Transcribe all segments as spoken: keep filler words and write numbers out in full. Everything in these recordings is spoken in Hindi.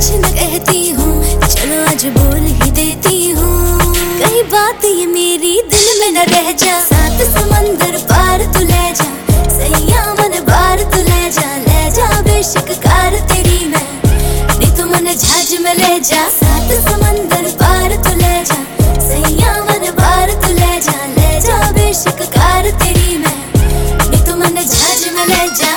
कुछ न कहती हूँ, चलो आज बोल ही देती हूँ। कई बात ये मेरी दिल में न रह जा, सात समंदर पार तू ले जा, सैया मन बार तू ले जा, ले जा बेशक कार तेरी मैं, नहीं तो मन झाज में ले जा। सात समंदर पार तू ले जा, सैया मन बार तू ले जा, ले जा बेशक कार तेरी मैं, नहीं तो मन झाज में ले जा।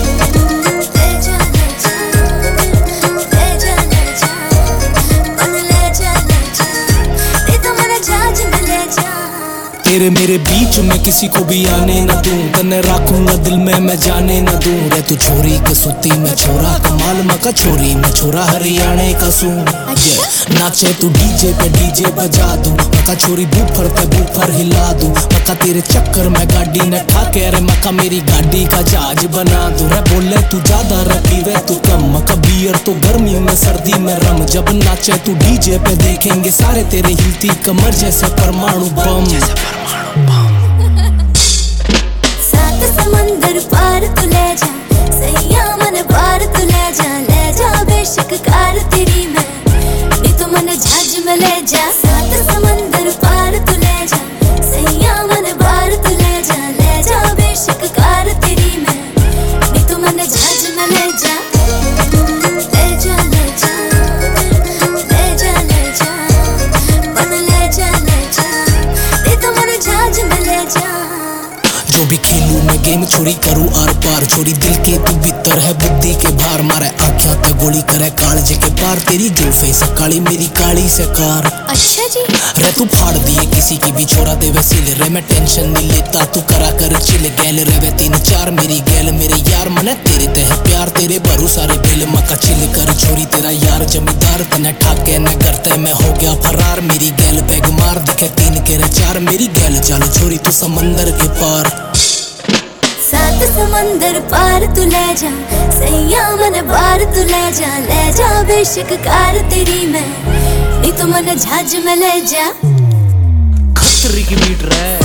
तेरे मेरे बीच में किसी को भी आने न दूं, तन्ने रखूंगा दिल में मैं जाने न दूं। रे तू छोरी के सुती मैं छोरा, कमाल मका छोरी मैं छोरा हरियाणे का सूं। yeah. नाचे तू डीजे पे डीजे बजा दूं, मका छोरी बूफर पे बूफर हिला दूं। मका तेरे चक्कर में गाड़ी न ठाके, अरे मका मेरी गाड़ी का जहाज बना दूं। रे बोले तू ज्यादा रे पीवे तू कम, मका बियर तो गर्मी में सर्दी में रम। जब नाचे तू डीजे पे देखेंगे सारे तेरे हिलती कमर जैसे परमाणु बम। सात समंदर पार तू ले जा, सैया मन बार तू ले जा, ले जा बेशक कार तेरी मैं, नहीं तो मन झाज में ले जा। सात समंदर पार तू ले जा, सैया मन बार तू ले जा, ले जा बेशक कार तेरी मैं, नहीं तो मन झाज में ले जा। जो भी खेलूं मैं गेम छोरी करूं आर पार, छोरी दिल के तू भीतर है बुद्धि के भार। मारे आँखिया ते गोली करे कालजे के पार, तेरी जुल्फे से काली मेरी काली से कार। अच्छा जी रे तू फाड़ दिए किसी की भी छोरा दे वसीले, रे मैं टेंशन नहीं लेता तू करा कर चिल। गैल रे वे तीन चार मेरी गैल मेरे यार, मने तेरे ते है प्यार तेरे भरू सारे बिल। मका चिल कर छोरी तेरा यार जमींदार, तने ठाके न करते मैं हो गया फरार। मेरी गैल बैग मार दिखे तीन के रे चार, मेरी गैल चल छोरी तू समंदर के पार। सात समंदर पार तू ले जा, सैया मन बार तू ले जा, ले जा बेशक कार तेरी मैं, नहीं तो मन झाज में ले जा। खतरी की बीट रहा है।